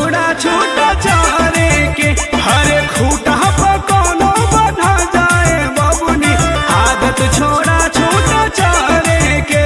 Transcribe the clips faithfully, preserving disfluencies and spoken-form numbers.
छोड़ा छूटा चारे के हरे खूटा पर कोनो बना जाए बबुनी आदत छोड़ा छूटा चारे के।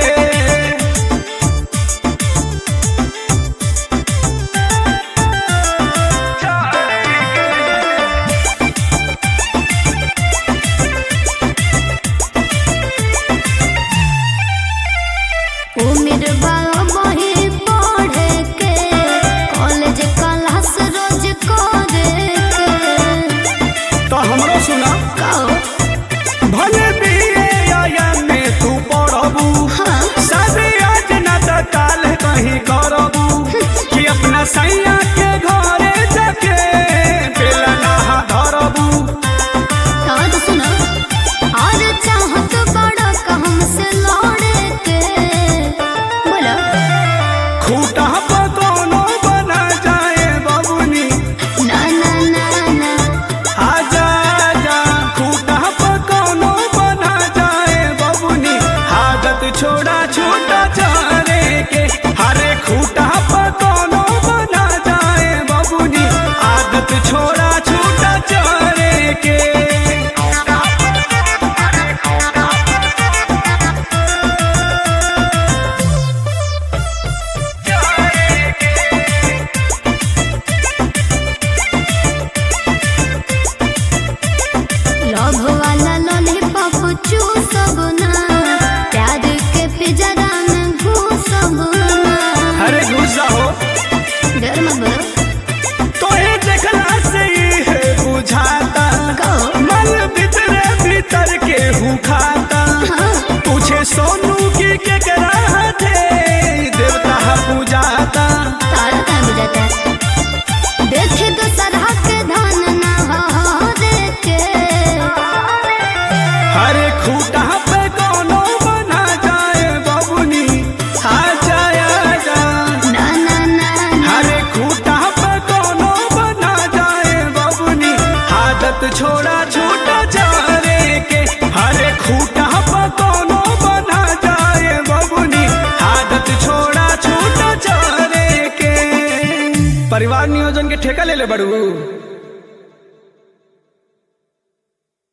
उम्र बाबा बही पढ़े के कॉलेज क्लास रोज करे के। तो हमरो सुना कहो भले बीए या में तू पढ़बू हाँ शादी आज न त काल कहीं करबू कि अपना सैया के घरे जाके बेला नहा धरबू। हाँ तो सुनो और चाहत बड़ा कहम से लौड़े के बोलो खूटा पर कोनो बना जाए बबुनी ना ना ना ना आजा आजा खूटा पर कोनो बना जाए बबुनी आदत छोड़ा छूटा चारे के हरे खूटा पर कोनो बना जाए बबुनी आदत छोड़ा छूटा चारे के। लव वाला लॉलीपॉप चूसब ना प्यार के पिंजरा में घुसब ना। अरे गुस्सा हो डर मत बोलो तो ये देखला से ही है बुझाता कहो मन भीतरे भीतर के हूँ खाता हाँ पूछे सोनू की के करा थे देवता पूजाता। तारा कहाँ बुझाता है देखे तो सरहा के धान ना हो देखे। हरे खूटा पे कोनो बना जाए बबुनी आ जाए आजा ना ना ना ना हरे खूटा पे कोनो बना जाए बबुनी आदत छोड़ा छूटा चारे के हरे खूटा पे कोनो बना जाए बबुनी आदत छोड़ा छूटा चारे के। परिवार नियोजन के ठेका ले ले बड़ू।